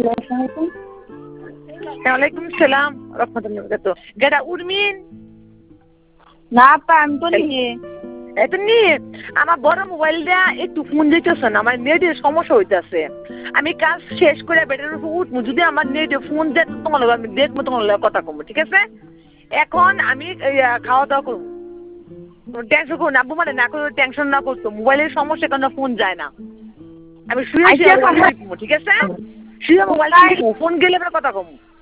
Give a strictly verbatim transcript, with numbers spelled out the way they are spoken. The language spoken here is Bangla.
ওয়ালাইকুম সালাম রাহমাতুল্লাহি ওয়া বারাকাতুহু গেটা উর্মিন না আপা আমি তো নিয়ে এত নিয়ে আমার বড় মোবাইলটা একটু ফোন দিতেছে না আমার নেটের সমস্যা হইতেছে আমি কাজ শেষ করে বেটার উপর উঠবো যদি আমার নেটে ফোন দেয় তোমার লগে আমি দেখবো তোমার লগে কথা কমবো ঠিক আছে এখন আমি খাওয়া দাওয়া করবো টেনশন করো না আব্বু মানে না করে টেনশন না করতো মোবাইলের সমস্যা কারণে ফোন যায় না আমি শুয়ে শুয়ে ঠিক আছে শুয়ে মোবাইল ফোন গেলে আমরা কথা কমবো